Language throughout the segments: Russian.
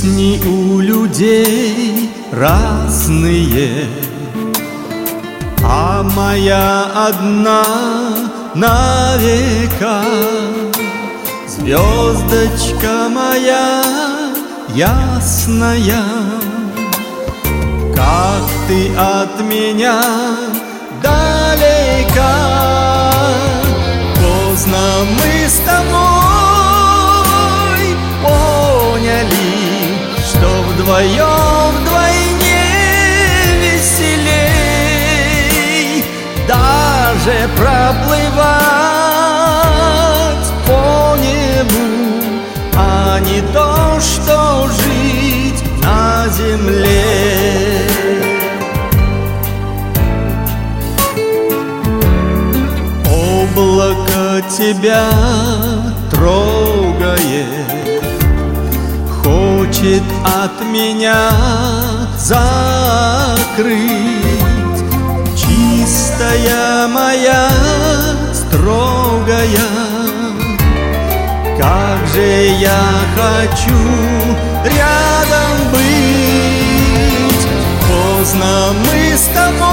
Песни у людей разные, а моя одна на века. Звездочка моя ясная, как ты от меня далека. Поздно мы с тобой поняли, что вдвоем вдвойне веселей. Даже проплывать по небу, а не то, что жить на земле. Облако тебя трогает, хочет от меня закрыть. Чистая моя, строгая, как же я хочу рядом быть. Поздно мы с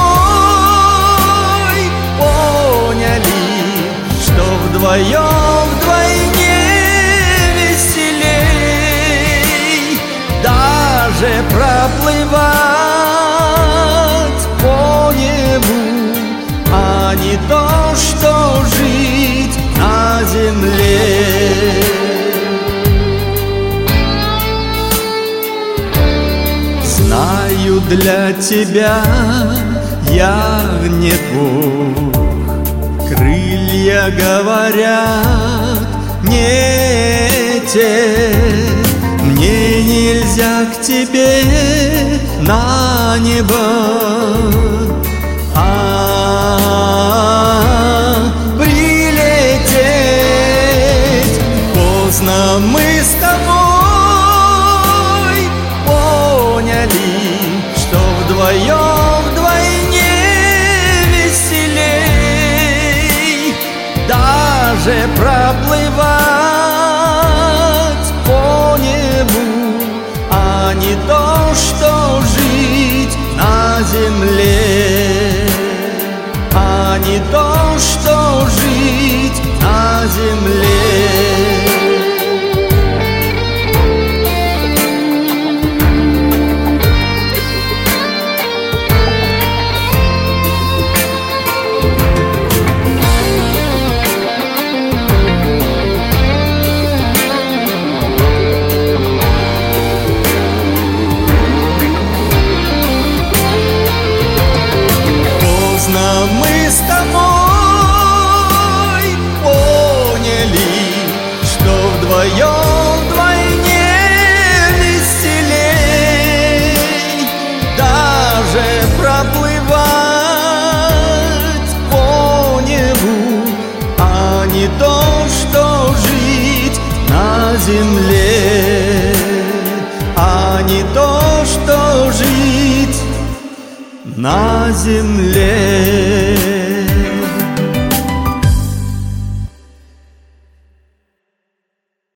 тобой поняли, что вдвоем вдвойне веселей. Даже проплывать по небу, а не то, что жить на земле. Знаю, для тебя я не Бог, крылья говорят не те. Мне нельзя к тебе на небо, прилететь. Поздно мы с тобой поняли, что вдвоем вдвойне веселей. Даже проплывать по небу, а не то, что жить на земле. А не то, что жить на земле. Мы с тобой поняли, что вдвоем вдвойне веселей. Даже проплывать по небу, а не то, что жить на земле. А не то, что жить на земле.